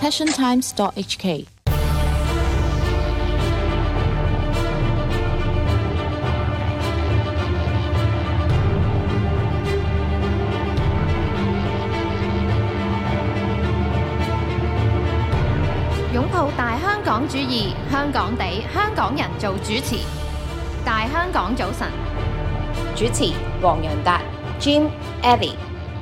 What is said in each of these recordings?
passiontimes.hk。 擁抱大香港主義，香港地，香港人做主持。大香港早晨， 主持黃洋達、Jim、Abby。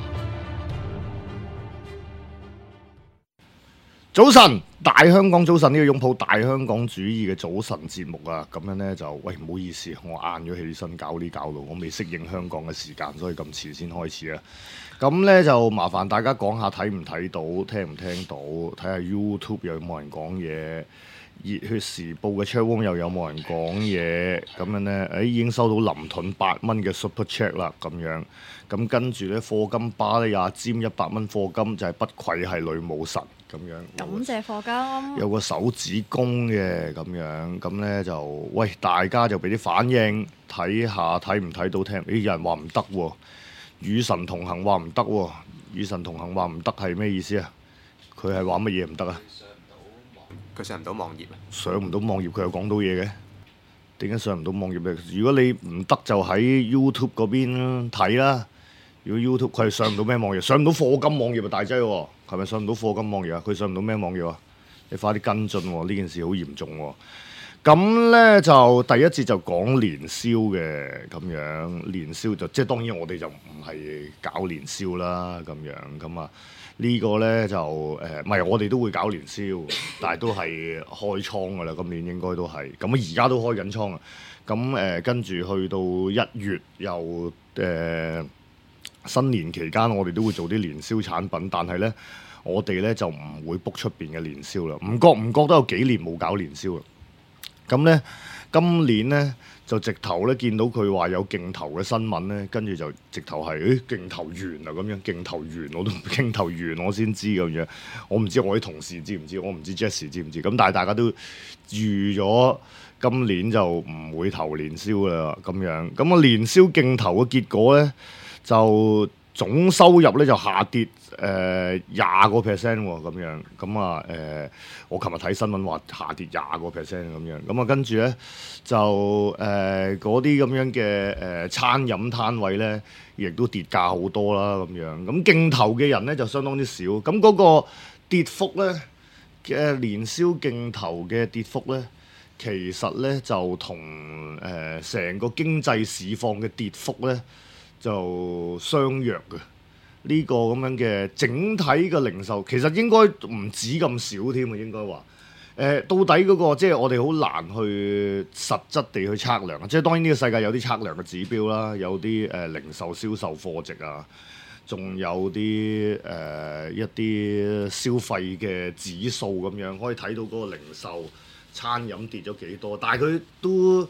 早晨，大香港早晨，呢個擁抱大香港主義嘅早晨節目啊，咁樣呢，就喂，唔好意思，我晏咗起身搞到我未適應香港嘅時間，所以咁遲先開始啊。咁呢，就麻煩大家講下睇唔睇到，聽唔聽到，睇下 YouTube 有冇人講嘢，熱血時報嘅 chat room 又有冇人講嘢，咁樣呢，已經收到林盾8蚊嘅 super chat 啦，咁樣，咁跟住呢，課金巴呢，也尖100蚊課金，就係不愧係女武神。咁樣， 感謝課金。 有個手指公嘅咁樣，咁呢就喂大家就俾啲反應，睇下睇唔睇到聽？有人話唔得喎，與神同行話唔得喎，與神同行話唔得係咩意思啊？佢係話乜嘢唔得啊？ 佢上唔到網頁啊！ 上唔到網頁佢又講到嘢嘅，點解上唔到網頁咧？如果你唔得就喺 YouTube 嗰邊睇啦。如果 YouTube 佢係上唔到咩網頁？上唔到課金網頁啊，大劑喎！係咪上唔到課金網頁啊？佢上唔到咩網頁啊？你快啲跟進喎！呢件事好嚴重喎。咁呢，就第一節就講年宵嘅咁樣，年宵就即係當然我哋就唔係搞年宵啦咁樣咁啊。呢個呢，就唔係我哋都會搞年宵，但係都係開倉㗎啦。今年應該都係咁啊，而家都開緊倉啊。咁跟住去到1月又新年期間，我哋都會做啲年宵產品，但係呢，我哋呢就唔會 book 出邊嘅年宵啦。唔覺都有幾年冇搞年宵啦。咁呢，今年呢，就直頭呢見到佢話有競投嘅新聞呢，跟住就直頭係競投完啊咁樣，競投完我都競投完我先知咁樣。我唔知我啲同事知唔知，我唔知 Jesse 知唔知。咁但係大家都預咗今年就唔會投年宵啦咁樣。咁啊年宵競投嘅結果呢，就總收入咧就下跌20%喎咁樣，咁啊我琴日睇新聞話下跌20%咁樣，咁啊跟住咧就嗰啲咁樣嘅餐飲攤位咧，亦都跌價好多啦咁樣，咁競投嘅人咧就相當之少，咁嗰個跌幅咧嘅年宵競投嘅跌幅咧，其實咧就同成個經濟市況嘅跌幅咧，就相若嘅呢個咁樣嘅整體嘅零售，其實應該唔止咁少添啊！應該話到底嗰個即係我哋好難去實質地去測量啊！即係當然呢個世界有啲測量嘅指標啦，有啲零售銷售貨值啊，仲有啲一啲消費嘅指數咁樣，可以睇到嗰個零售餐飲跌咗幾多，但係佢都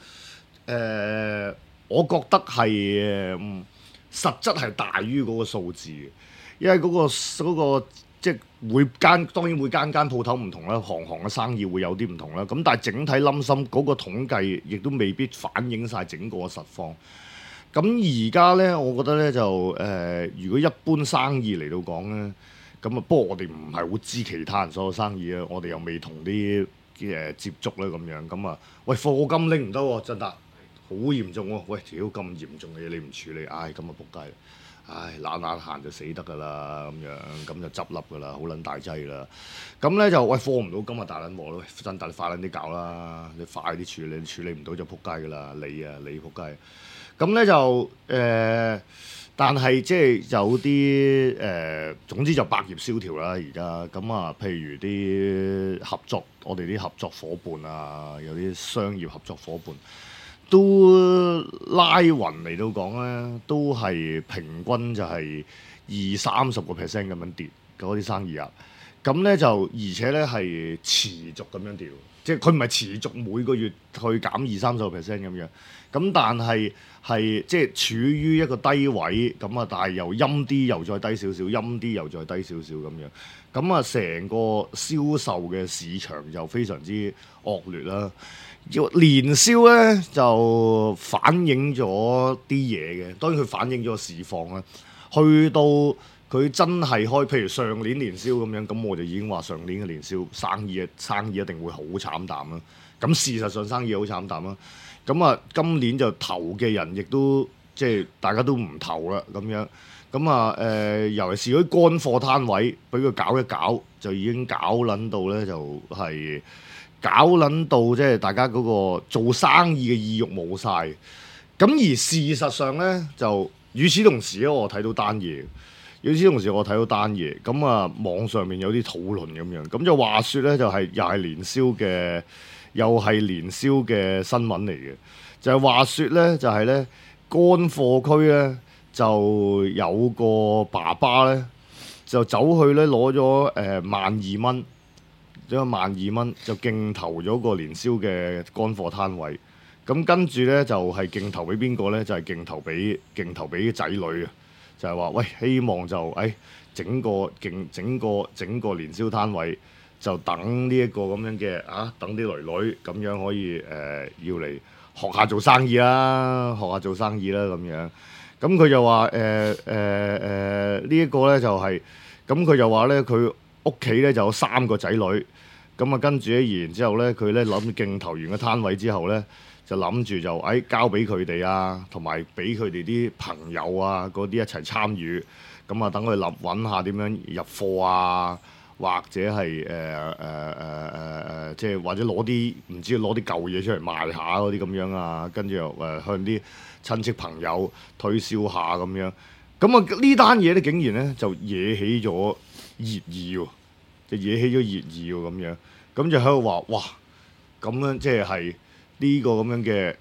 我覺得係實質係大於嗰個數字嘅，因為嗰個即係當然每間鋪頭唔同啦，行嘅生意會有啲唔同啦。咁但係整體冧心嗰個統計亦都未必反映晒整個實況。咁而家呢，我覺得呢，就如果一般生意嚟到講呢，咁啊不過我哋唔係好知其他人所有生意啊，我哋又未同啲接觸咧咁樣，咁啊喂課金拎唔得喎，真得。好嚴重喎！喂，屌咁嚴重嘅嘢你唔處理，唉咁啊仆街！唉懶閒就死得㗎啦，咁樣咁就執笠㗎啦，好撚大劑啦！咁咧就喂貨唔到，今日大撚鑊咯，真大你快撚啲搞啦！你快啲處理唔到就仆街㗎啦！你仆街！咁咧就但係即係有啲總之就百業蕭條啦而家。咁啊，譬如啲合作，我哋啲合作伙伴啊，有啲商業合作伙伴。都拉勻嚟到講咧，都係平均就係20-30% 咁樣跌嗰啲生意額。咁咧就而且咧係持續咁樣跌，即係佢唔係持續每個月去減20-30% 咁樣。咁但係即係處於一個低位咁啊，但係又陰啲又再低少少，陰啲又再低少少咁樣。咁啊，成個銷售嘅市場就非常之惡劣啦。年宵咧就反映咗啲嘢嘅，當然佢反映咗市況啦。去到佢真係開，譬如上年年宵咁樣，咁我就已經話上年嘅年宵生意一定會好慘淡啦。咁事實上生意好慘淡啦。咁啊，今年就投嘅人亦都即係大家都唔投啦咁樣。咁啊尤其是嗰啲乾貨攤位，俾佢搞一搞，就已經搞撚到咧，就係搞撚到即係大家嗰個做生意嘅意欲冇晒。咁而事實上咧，就與此同時咧，我睇到單嘢。與此同時，我睇到單嘢，咁啊網上面有啲討論咁樣，咁就話説咧，就係又係年宵嘅新聞嚟嘅，就係話説咧，就係咧乾貨區咧就有個爸爸咧就走去咧攞咗12,000，$12,000就競投咗個年宵嘅乾貨攤位，咁跟住咧就係競投俾邊個咧？就係競投俾仔女啊！就係話喂，希望就整個年宵攤位，就等呢一個咁樣嘅等啲囡囡咁樣可以要嚟學下做生意啦，咁樣。咁佢就話呢一個咧就係、是，咁佢就話咧佢屋企咧就有3個仔女，咁啊跟住咧然之後咧佢咧諗住競投完個攤位之後咧。就諗住就交俾佢哋啊，同埋俾佢哋啲朋友啊嗰啲一齊參與，咁啊等佢揾下點樣入貨啊，或者係即係或者攞啲舊嘢出嚟賣下嗰啲咁樣啊，跟住又向啲親戚朋友推銷下咁樣，咁啊呢單嘢咧竟然咧就惹起咗熱議喎，咁樣，咁就喺度話哇咁樣即係。呢個咁樣嘅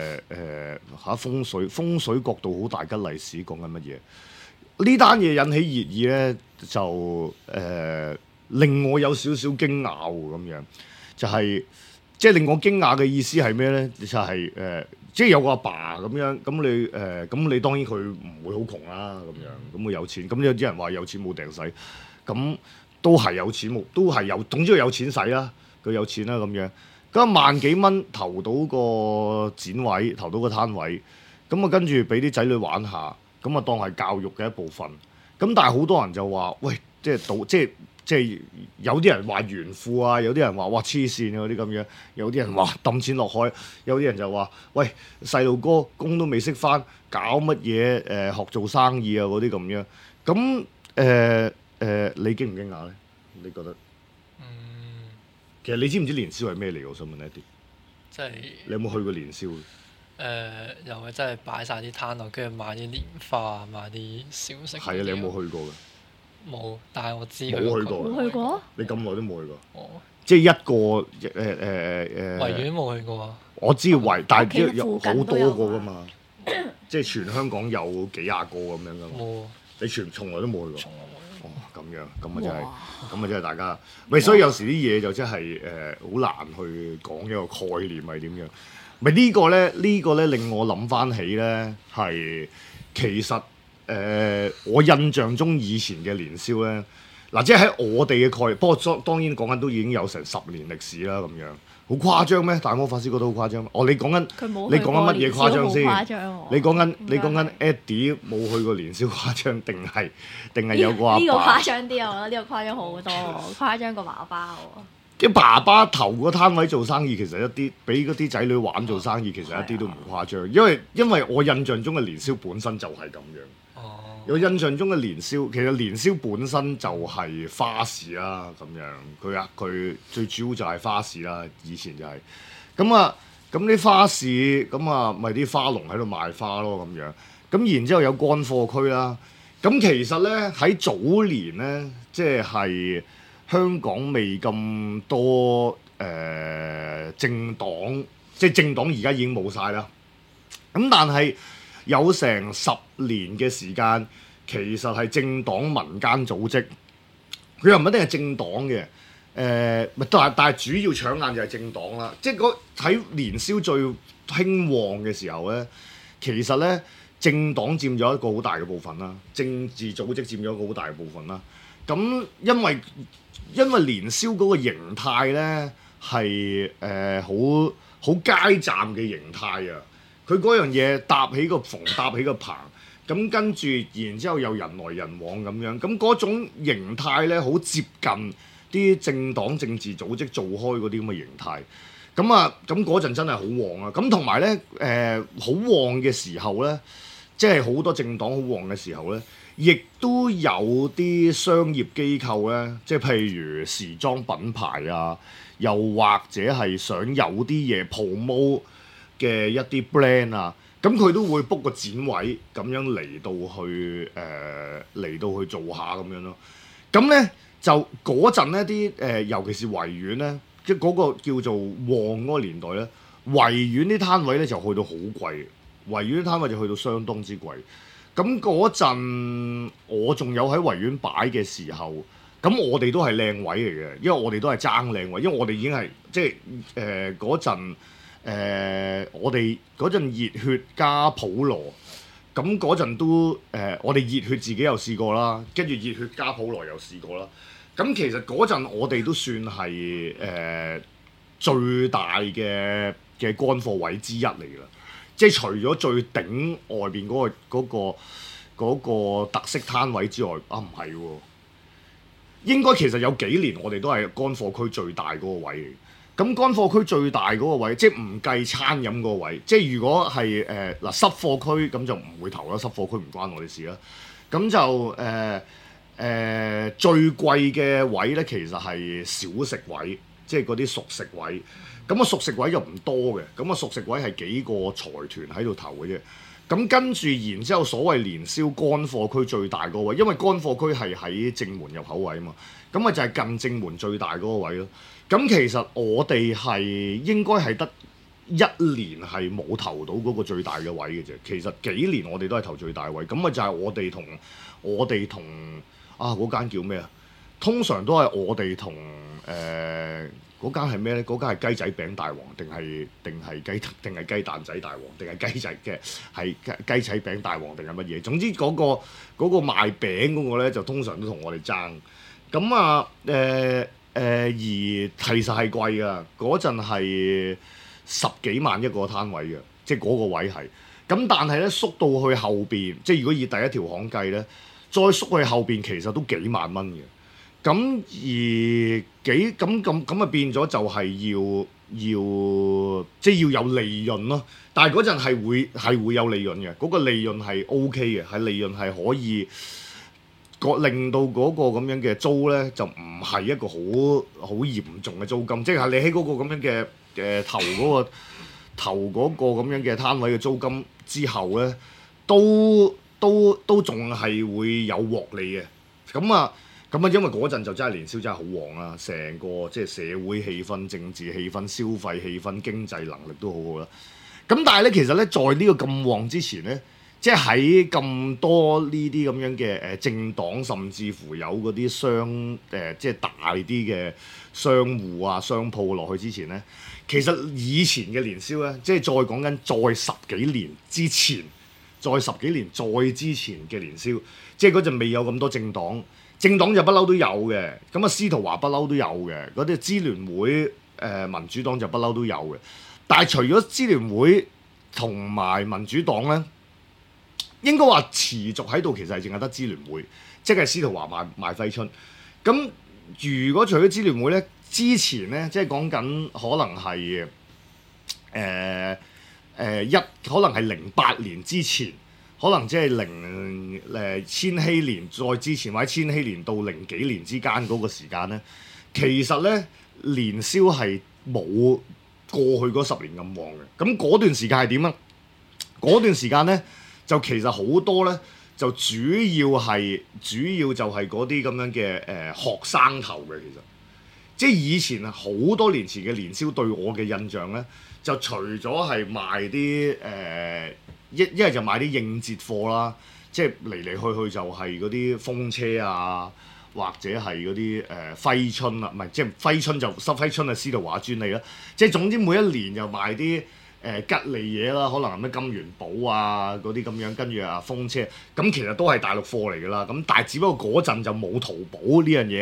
風水角度好大吉利是講緊乜嘢？呢單嘢引起熱議咧，就令我有少少驚訝喎咁樣，就係即係令我驚訝嘅意思係咩咧？就係即係有個阿爸咁樣，咁你當然佢唔會好窮啦咁樣，咁佢有錢，咁有啲人話有錢冇掟使，咁都係有錢冇，都係有，總之佢有錢使啦，佢有錢啦咁樣。咁萬幾蚊投到個展位，投到個攤位，咁啊跟住俾啲仔女玩下，咁啊當係教育嘅一部分。咁但係好多人就話：喂，即係有啲人話炫富啊，有啲人話哇黐線啊嗰啲咁樣，有啲人話抌錢落海，有啲人就話：喂，細路哥工都未識返，搞乜嘢學做生意啊嗰啲咁樣。咁你驚唔驚訝咧？你覺得？其實你知唔知年宵係咩嚟？我想問一啲， 即係你有冇去過年宵？ 又係真係擺晒啲攤落，跟住買啲蓮花，買啲小食。係啊，你有冇去過嘅？ 冇，但係我知冇去過。 冇去過？ 你咁耐都冇去過？ 哦。 即係一個維園冇去過啊！ 我知但係有好多個㗎嘛，即係全香港有幾廿個咁樣㗎嘛。 冇。 你從來都冇去過？ 從來冇。 哦，咁樣，咁啊真係大家，喂，所以有時啲嘢就真係好難去講一個概念係點樣。咪呢個咧令我諗翻起咧係其實我印象中以前嘅年宵咧，嗱即係喺我哋嘅概念，不過當然講緊都已經有成10年歷史啦咁樣。好誇張咩？大魔法師覺得好誇張。哦，你講緊乜嘢誇張先？你講緊 Eddie 冇去過年宵誇張，定係有個阿爸？ 呢個誇張啲啊！我覺得呢個誇張好多，誇張過爸爸喎。 啲爸爸投個攤位做生意，其實一啲俾嗰啲仔女玩做生意，其實一啲都唔誇張。因為我印象中嘅年宵本身就係咁樣。我印象中嘅年宵，其實年宵本身就係花市啦，咁樣佢最主要就係花市啦，以前就係咁啲花市咪啲花農喺度賣花咯咁樣，咁然之後有乾貨區啦，咁其實咧喺早年咧，即係香港未咁多政黨，即係政黨而家已經冇晒啦，咁但係有成10年嘅時間，其實係政黨民間組織，佢又唔一定係政黨嘅，但係主要搶眼就係政黨啦。即係喺年宵最興旺嘅時候咧，其實咧政黨佔咗一個好大嘅部分啦，政治組織佔咗一個好大嘅部分啦。咁因為年宵嗰個形態咧係好街站嘅形態啊。佢嗰樣嘢搭起個棚，咁咁跟住然之後又人來人往咁樣，咁嗰種形態咧好接近啲政黨政治組織做開嗰啲咁嘅形態。咁嗰陣真係好旺啊！咁同埋咧好旺嘅時候咧，即係好多政黨好旺嘅時候咧，亦都有啲商業機構咧，即係譬如時裝品牌啊，又或者係想有啲嘢 promote 嘅一啲 brand 啊，咁佢都會 book 個展位咁樣嚟到去做下咁樣咯。咁咧就嗰陣咧啲尤其是維園咧。即係嗰個叫做旺嗰個年代咧，維園啲攤位咧就去到好貴，維園啲攤位就去到相當之貴。咁嗰陣我仲有喺維園擺嘅時候，咁我哋都係靚位嚟嘅，因為我哋都係爭靚位，因為我哋已經係即係嗰陣我哋嗰陣熱血加普羅，咁嗰陣都我哋熱血自己又試過啦，跟住熱血加普羅又試過啦。咁其實嗰陣我哋都算係最大嘅乾貨位之一嚟㗎啦，即係除咗最頂外邊嗰個特色攤位之外，唔係喎，應該其實有幾年我哋都係乾貨區最大嗰個位嚟。咁乾貨區最大嗰個位，即係唔計餐飲嗰個位，即係如果係濕貨區咁就唔會投啦，濕貨區唔關我哋事啦。咁就最貴嘅位咧，其實係小食位，即係嗰啲熟食位。咁熟食位就唔多嘅，咁熟食位係幾個財團喺度投嘅啫。咁跟住然之後，所謂年宵乾貨區最大嗰個位，因為乾貨區係喺正門入口位啊嘛，咁咪就係近正門最大嗰個位咯。咁其實我哋係應該係得一年係冇投到嗰個最大嘅位嘅啫。其實幾年我哋都係投最大位，咁咪就係我哋同嗰間叫咩啊？通常都係我哋同嗰間係咩咧？嗰間係雞仔餅大王定係雞蛋仔大王定係雞仔嘅係雞仔餅大王定係乜嘢？總之嗰個賣餅嗰個咧就通常都同我哋爭。咁而其實係貴㗎，嗰陣係10幾萬一個攤位嘅，即係嗰個位係。咁但係咧縮到去後邊，即係如果以第一條巷計咧。再縮去後邊，其實都幾萬蚊嘅。咁咁變咗就係要即係要有利潤咯。但係嗰陣係會有利潤嘅，嗰個利潤係 OK 嘅，係利潤係可以令到嗰個咁樣嘅租咧就唔係一個好嚴重嘅租金，即係你喺嗰個咁樣嘅頭嗰個咁樣嘅攤位嘅租金之後咧都仲係會有獲利嘅。咁啊，因為嗰陣就真係年宵真係好旺啦，成個即係社會氣氛、政治氣氛、消費氣氛、經濟能力都好好啦。咁但係咧，其實咧，在呢個咁旺之前咧，即係喺咁多呢啲咁樣嘅政黨，甚至乎有嗰啲即係大啲嘅商戶啊、商鋪落去之前咧，其實以前嘅年宵咧，即係再講緊再10幾年之前。再10幾年再之前嘅年宵，即係嗰陣未有咁多政黨，政黨就不嬲都有嘅。咁司徒華不嬲都有嘅，嗰啲支聯會、民主黨就不嬲都有嘅。但係除咗支聯會同埋民主黨咧，應該話持續喺度，其實係淨係得支聯會，即係司徒華賣揮春。咁如果除咗支聯會咧，之前咧，即係講緊可能係可能係08年之前，可能即係千禧年再之前，或者千禧年到0幾年之間嗰個時間咧，其實咧年宵係冇過去嗰10年咁旺嘅。咁嗰段時間係點啊？嗰段時間咧就其實好多咧，就主要就係嗰啲咁樣嘅學生頭嘅。其實即係以前好多年前嘅年宵對我嘅印象咧。就除咗係賣啲一係就賣啲應節貨啦，即係嚟嚟去去就係嗰啲風車啊，或者係嗰啲揮春啊，唔係即係揮春就揮春係司徒華專利啦。即係總之每一年就賣啲吉利嘢啦，可能係咩金元寶啊嗰啲咁樣，跟住風車，咁其實都係大陸貨嚟㗎啦。咁但係只不過嗰陣就冇淘寶呢樣嘢，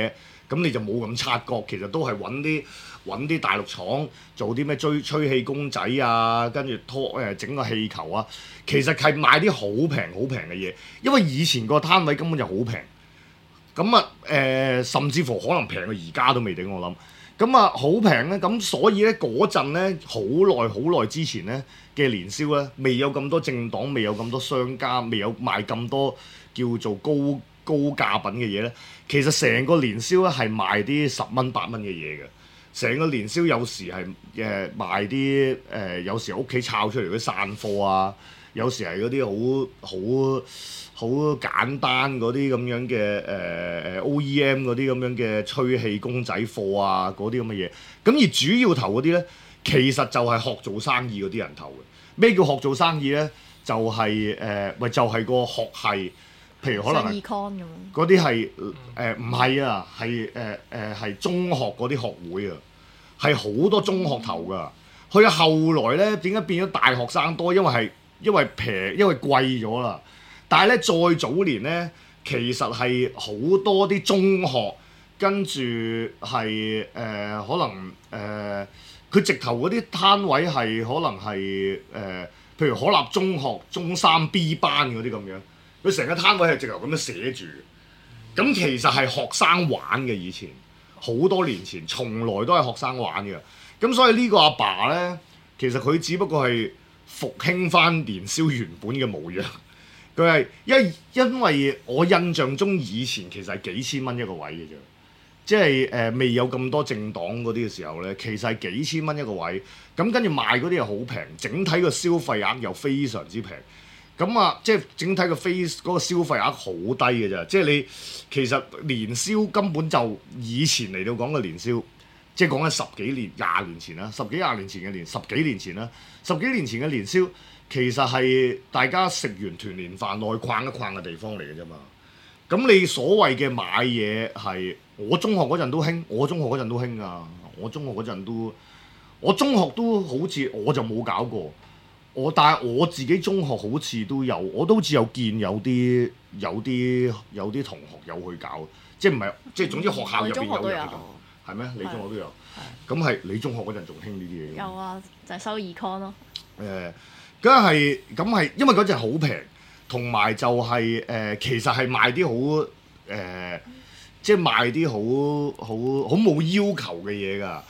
咁你就冇咁察覺，其實都係揾啲大陸廠做啲咩吹氣公仔啊，跟住整個氣球啊，其實係賣啲好平嘅嘢，因為以前個攤位根本就好平，咁啊甚至乎可能平過而家都未定我諗。咁啊好平咧，咁所以咧嗰陣咧好耐之前咧嘅年宵咧，未有咁多政黨，未有咁多商家，未有賣咁多叫做高價品嘅嘢咧。其實成個年宵咧係賣啲10蚊8蚊嘅嘢嘅，成個年宵有時係賣啲有時屋企摷出嚟嗰啲散貨啊，有時係嗰啲好簡單嗰啲咁樣嘅OEM 嗰啲咁樣嘅吹氣公仔貨啊，嗰啲咁嘅嘢。咁而主要投嗰啲咧，其實就係學做生意嗰啲人投嘅。咩叫學做生意咧？就係就係個學系，譬如可能係嗰啲係唔係啊，係中學嗰啲學會啊，係好多中學投㗎。佢後來咧點解變咗大學生多？因為平，因為貴咗啦。但係咧，再早年咧，其實係好多啲中學，跟住係可能佢直頭嗰啲攤位係可能係譬如可立中學中3 B 班嗰啲咁樣，佢成個攤位係直頭咁樣寫住。咁其實係學生玩嘅，以前好多年前，從來都係學生玩嘅。咁所以呢個阿爸咧，其實佢只不過係復興翻年宵原本嘅模樣。佢係因為我印象中以前其實係幾千蚊一個位嘅啫，即係未有咁多政黨嗰啲嘅時候咧，其實係幾千蚊一個位，咁跟住賣嗰啲又好平，整體個消費額又非常之平，咁啊即係整體嗰個消費額好低嘅啫，即係你其實年宵根本就以前嚟到講嘅年宵，即係講緊10幾年、20年前啦，10幾20年前嘅10幾年前啦，10幾年前嘅年宵。其實係大家食完團年飯內逛一逛嘅地方嚟嘅啫嘛。咁你所謂嘅買嘢係我中學嗰陣都興，我中學嗰陣都興㗎。我中學都好似我就冇搞過。但係我自己中學好似都有，我都好似有見有啲同學有去搞，即係唔係即係總之學校入邊有嘅咁。係咩？你中學都有？咁係你中學嗰陣仲興呢啲嘢？ 有啊，就係收 econ 咯。 咁係，因為嗰陣好平，同埋就係其實係賣啲好即係賣啲好冇要求嘅嘢㗎，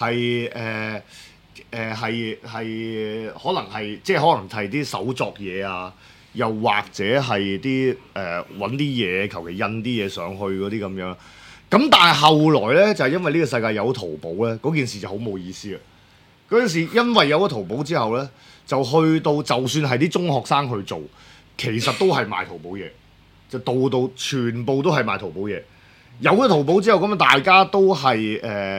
係可能係即係可能係啲手作嘢啊，又或者係啲揾啲嘢求其印啲嘢上去嗰啲咁樣。咁但係後來咧，就係因為呢個世界有淘寶咧，嗰件事就好冇意思啊！嗰陣時因為有咗淘寶之後咧，就去到就算係啲中學生去做，其實都係賣淘寶嘢，就到全部都係賣淘寶嘢。有咗淘寶之後，咁啊大家都係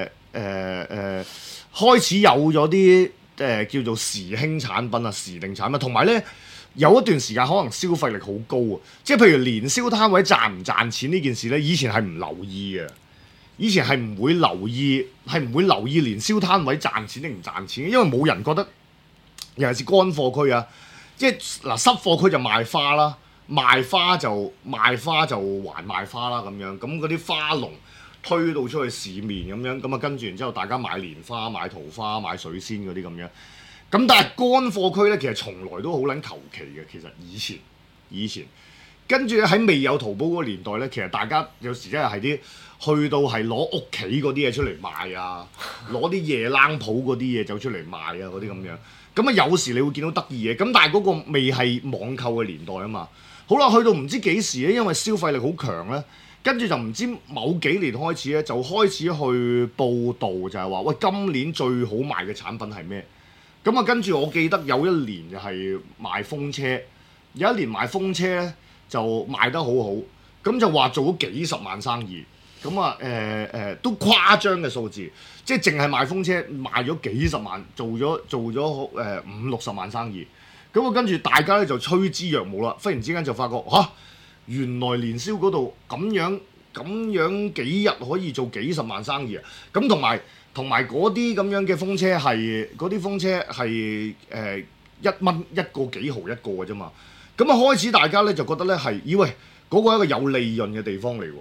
開始有咗啲叫做時興產品啊、時令產品，同埋咧有一段時間可能消費力好高啊，即係譬如年宵攤位賺唔賺錢呢件事咧，以前係唔留意嘅。以前係唔會留意年宵攤位賺錢定唔賺錢，因為冇人覺得，尤其是乾貨區啊，即係嗱濕貨區就賣花啦，賣花就還賣花啦咁樣，咁嗰啲花農推到出去市面咁樣，咁啊跟住然之後大家買蓮花、買桃花、買水仙嗰啲咁樣，咁但係乾貨區咧其實從來都好撚求其嘅，其實以前。跟住喺未有淘寶嗰個年代咧，其實大家有時真係啲去到係攞屋企嗰啲嘢出嚟賣啊，攞啲夜冷鋪嗰啲嘢走出嚟賣啊嗰啲咁樣。咁啊有時你會見到得意嘢，咁但係嗰個未係網購嘅年代啊嘛。好啦，去到唔知幾時咧，因為消費力好強咧，跟住就唔知某幾年開始咧，就開始去報導就係話，喂，今年最好賣嘅產品係咩？咁啊跟住我記得有一年就係賣風車，有一年賣風車咧。就賣得好好，咁就話做咗幾十萬生意，咁啊都誇張嘅數字，即係淨係賣風車賣咗幾十萬，做咗50-60萬生意，咁啊跟住大家咧就趨之若鶩啦，忽然之間就發覺原來年宵嗰度咁樣幾日可以做幾十萬生意啊！咁同埋嗰啲咁樣嘅風車係嗰啲風車係1蚊一個幾毫一個嘅啫嘛。咁啊開始大家咧就覺得咧係以為嗰個係一個有利潤嘅地方嚟喎，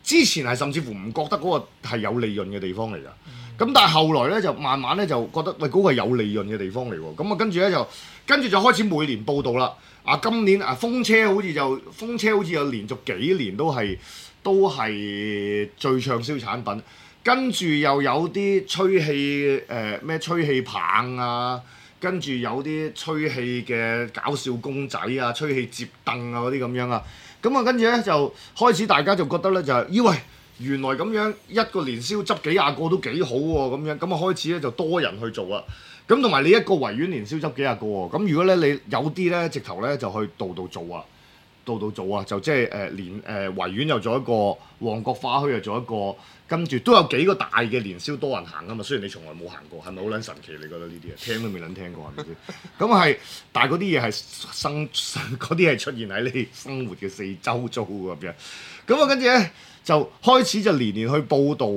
之前係甚至乎唔覺得嗰個係有利潤嘅地方嚟㗎。咁但係後來咧就慢慢咧就覺得喂嗰個係有利潤嘅地方嚟喎。咁啊跟住就開始每年報道啦。今年風車好似有連續幾年都係最暢銷產品。跟住又有啲吹氣棒啊，跟住有啲吹氣嘅搞笑公仔啊，吹氣摺凳啊嗰啲咁樣啊。咁啊跟住咧就開始大家就覺得咧就係咦喂，原來咁樣一個年宵執幾廿個都幾好喎，咁樣咁啊開始咧就多人去做啦。咁同埋你一個維園年宵執幾廿個喎，咁如果咧你有啲咧直頭咧就去度做啊，就即係維園又做一個，旺角花墟又做一個，跟住都有幾個大嘅年宵多人行啊嘛。雖然你從來冇行過，係咪好撚神奇？你覺得呢啲啊？聽都未撚聽過係咪先？咁係，但係嗰啲嘢係嗰啲係出現喺你生活嘅四周遭咁樣。咁啊跟住咧就開始就年年去報導，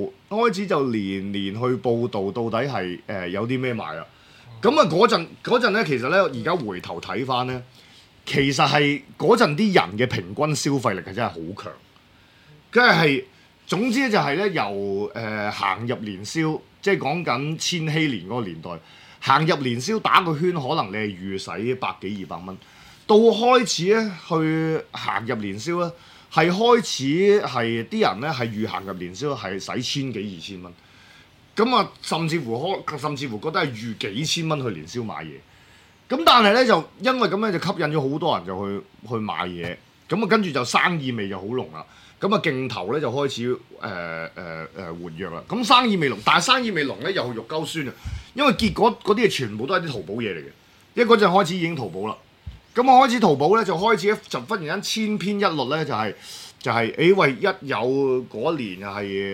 到底係有啲咩賣啊？咁啊嗰陣咧，其實咧而家回頭睇翻咧。其實係嗰陣啲人嘅平均消費力係真係好強，跟住係總之就係咧由行入年宵，即係講緊千禧年嗰個年代，行入年宵打個圈，可能你係預使百幾200蚊，到開始咧去行入年宵咧，係開始係啲人咧係預行入年宵係使1000幾2000蚊，咁啊甚至乎覺得係預幾千蚊去年宵買嘢。咁但係咧就因為咁樣就吸引咗好多人就去買嘢，咁啊跟住就生意味就好濃啦，咁啊競投咧就開始活躍啦。咁生意味濃，但係生意味濃咧又肉鳩酸啊，因為結果嗰啲嘢全部都係啲淘寶嘢嚟嘅，因為嗰陣開始已經淘寶啦。咁我開始淘寶咧就開始就忽然間千篇一律咧就係喂一有嗰年係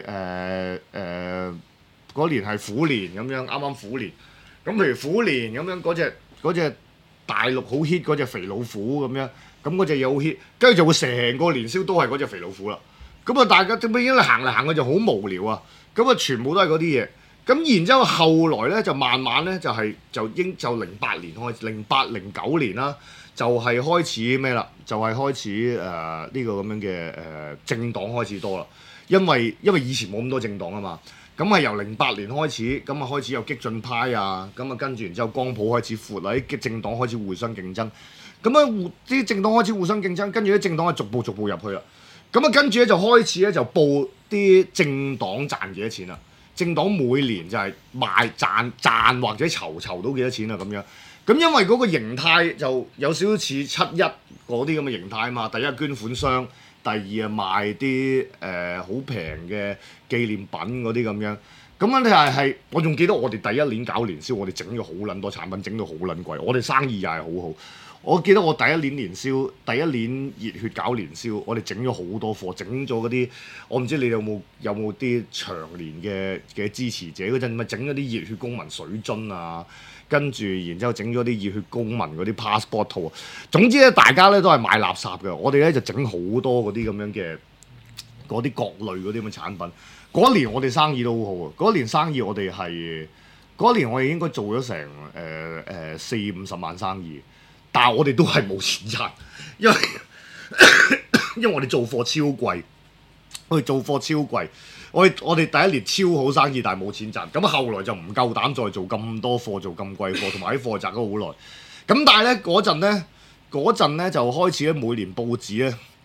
嗰年係虎年咁樣，啱啱虎年，咁譬如虎年咁樣嗰隻大陸好 hit 嗰隻肥老虎咁樣，咁嗰隻嘢好 hit，跟住就會成個年宵都係嗰隻肥老虎啦。咁啊，大家點解因為行嚟行去就好無聊啊？咁啊，全部都係嗰啲嘢。咁然之後後來咧就慢慢咧就08年開始，08、09年啦，就係開始咩啦？就係開始呢個咁樣嘅政黨開始多啦。因為以前冇咁多政黨啊嘛。咁係由08年開始，咁啊開始有激進派啊，咁啊跟住然之後光譜開始闊啦，啲政黨開始互相競爭，咁啊啲政黨開始互相競爭，跟住啲政黨係逐步入去啦，咁啊跟住咧就開始咧就報啲政黨賺幾多錢啦，政黨每年就係賣賺或者籌到幾多錢啊咁樣，咁因為嗰個形態就有少少似7·1嗰啲咁嘅形態啊嘛，第一捐款箱。第二賣啲好平嘅紀念品嗰啲咁樣，咁問題係我仲記得我哋第一年搞年宵，我哋整咗好撚多產品，整到好撚貴，我哋生意又係好好。我記得我第一年年宵，第一年熱血搞年宵，我哋整咗好多貨，整咗嗰啲，我唔知你有冇啲長年嘅支持者嗰陣，咪整咗啲熱血公民水樽啊，跟住然之後整咗啲熱血公民嗰啲 passport 套啊。總之咧，大家咧都係買垃圾嘅，我哋咧就整好多嗰啲咁樣嘅嗰啲各類嗰啲咁嘅產品。嗰年我哋生意都好好啊，嗰年生意我哋應該做咗成40-50萬生意。但係我哋都係冇錢賺，因為我哋做貨超貴，我哋第一年超好生意，但係冇錢賺。咁後來就唔夠膽再做咁多貨，做咁貴貨，同埋啲貨賺咗好耐。咁但係咧嗰陣咧就開始咧每年報紙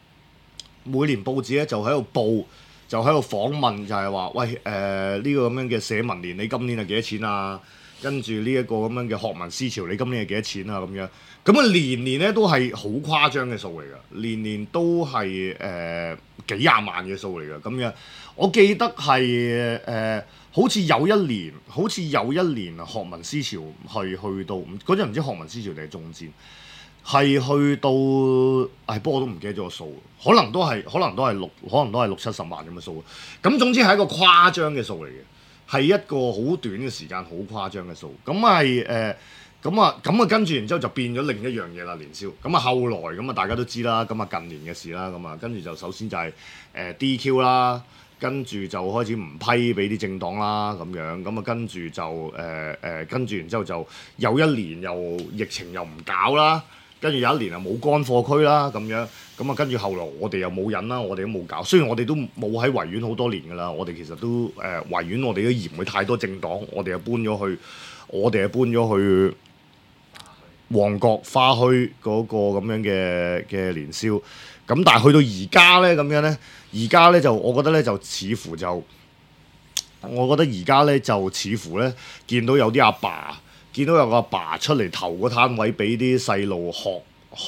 咧就喺度報，就喺度訪問，就係話喂呢個咁樣嘅社民連，你今年係幾多錢啊？跟住呢一個咁樣嘅學民思潮，你今年係幾多錢啊？咁樣咁啊，年年咧都係好誇張嘅數嚟㗎，年年都係幾廿萬嘅數嚟㗎。咁樣我記得係好似有一年學民思潮係去到嗰陣唔知學民思潮定係中戰，係去到不過我都唔記得咗個數，可能都係60-70萬咁嘅數。咁總之係一個誇張嘅數嚟嘅。係一個好短嘅時間，好誇張嘅數。咁係咁啊跟住然之後就變咗另一樣嘢啦，年宵。咁啊後來咁啊大家都知啦，咁啊近年嘅事啦，咁啊跟住就首先就係DQ 啦，跟住就開始唔批俾啲政黨啦咁樣。咁啊跟住就跟住然之後就有一年又疫情又唔搞啦。 跟住有一年啊冇乾貨區啦咁樣，咁啊跟住後來我哋又冇癮啦，我哋都冇搞。雖然我哋都冇喺維園好多年㗎啦，我哋其實都維園我哋都嫌佢太多政黨，我哋又搬咗去旺角花墟嗰個咁樣嘅年宵。咁但係去到而家咧咁樣咧，而家咧就我覺得咧就似乎就，我覺得而家咧就似乎咧見到有啲阿爸。見到有個阿爸出嚟投個攤位俾啲細路學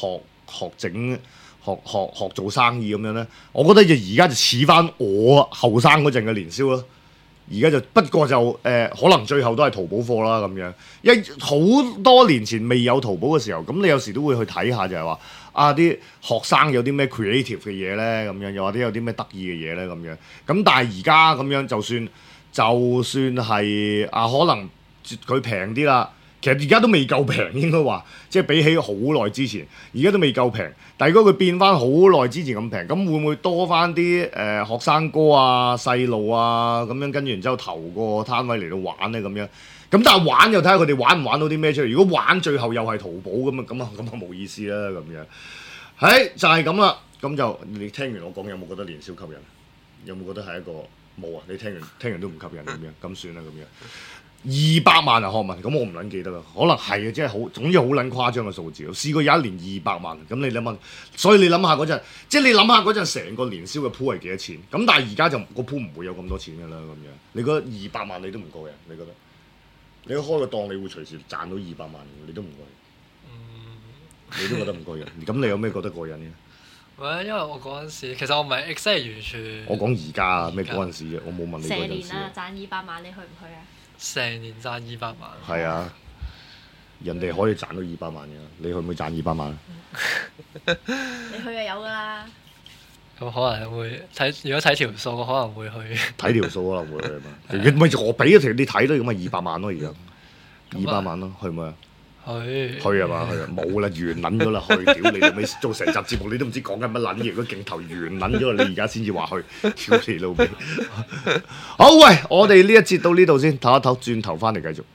做生意咁樣咧，我覺得而家就似翻我後生嗰陣嘅年宵咯。而家就不過就可能最後都係淘寶貨啦咁樣。因為好多年前未有淘寶嘅時候，咁你有時都會去睇下就係話啊啲學生有啲咩 creative 嘅嘢咧咁樣，又或者有啲咩得意嘅嘢咧咁樣。咁但係而家咁樣就算係啊可能。佢平啲啦，其實而家都未夠平，應該話，即係比起好耐之前，而家都未夠平。但係如果佢變翻好耐之前咁平，咁會唔會多翻啲學生哥啊、細路啊咁樣跟住然之後投個攤位嚟到玩咧咁樣？咁但係玩又睇下佢哋玩唔玩到啲咩出嚟。如果玩最後又係淘寶咁啊冇意思啦咁樣。係就係咁啦。咁就你聽完我講有冇覺得年宵吸引？有冇覺得係一個冇啊？你聽完都唔吸引咁樣，咁算啦咁樣。200萬啊，學文，咁我唔撚記得啦，可能係啊，即係好，總之好撚誇張嘅數字。我試過有一年200萬，咁你諗下，所以你諗下嗰陣，即係你諗下嗰陣成個年宵嘅鋪係幾多錢？咁但係而家就個鋪唔會有咁多錢㗎啦，咁樣。你覺得200萬你都唔過癮？你覺得？你開個檔，你會隨時賺到200萬，你都唔過癮。你都覺得唔過癮？咁你有咩覺得過癮嘅？ 因為我嗰陣時，其實我唔係 exactly 完全。 我講而家啊，咩嗰陣時啫？我冇問你嗰陣時。 成年啦，賺200萬，你去唔去啊？ 成年賺200萬。係啊，人哋可以賺到200萬嘅，你去唔去賺200萬？ 你去就有㗎啦。 咁可能會睇，如果睇條數，可能會去。睇條數可能會去嘛？唔係我俾咗條你睇都咁啊200萬咯，而家200萬咯，去唔去啊？去係嘛？去啊！冇啦，完撚咗啦！去屌你老味，做成集節目你都唔知講緊乜撚嘢，個鏡頭完撚咗啦！你而家先至話去，屌你老味！好喂，我哋呢一節到呢度先，唞一唞，轉頭翻嚟繼續。